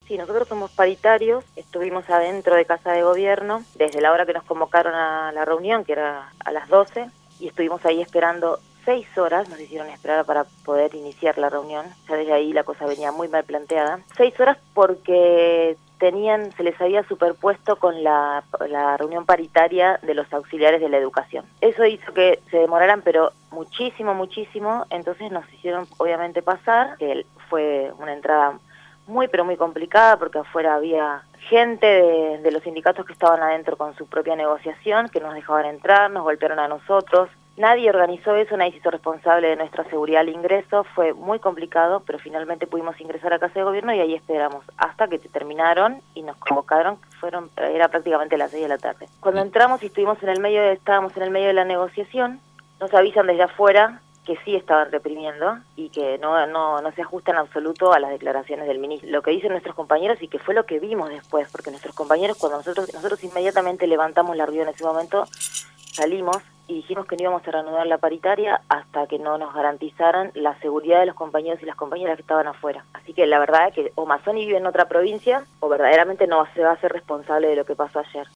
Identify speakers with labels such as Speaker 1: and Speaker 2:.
Speaker 1: Sí, nosotros somos paritarios, estuvimos adentro de Casa de Gobierno desde la hora que nos convocaron a la reunión, que era a las 12, y estuvimos ahí esperando 6 horas, nos hicieron esperar para poder iniciar la reunión, ya desde ahí la cosa venía muy mal planteada. 6 horas porque se les había superpuesto con la reunión paritaria de los auxiliares de la educación. Eso hizo que se demoraran, pero muchísimo, entonces nos hicieron obviamente pasar, que fue una entrada muy pero muy complicada porque afuera había gente de los sindicatos que estaban adentro con su propia negociación, que nos dejaban entrar, nos golpearon a nosotros. Nadie organizó eso, nadie se hizo responsable de nuestra seguridad al ingreso, fue muy complicado, pero finalmente pudimos ingresar a Casa de Gobierno y ahí esperamos hasta que terminaron y nos convocaron, era prácticamente las 6 de la tarde. Cuando entramos y estábamos en el medio de la negociación, nos avisan desde afuera que sí estaban reprimiendo y que no se ajusta en absoluto a las declaraciones del ministro. Lo que dicen nuestros compañeros y que fue lo que vimos después, porque nuestros compañeros, cuando nosotros inmediatamente levantamos la rueda en ese momento, salimos y dijimos que no íbamos a reanudar la paritaria hasta que no nos garantizaran la seguridad de los compañeros y las compañeras que estaban afuera. Así que la verdad es que o Mazzoni vive en otra provincia o verdaderamente no se va a hacer responsable de lo que pasó ayer.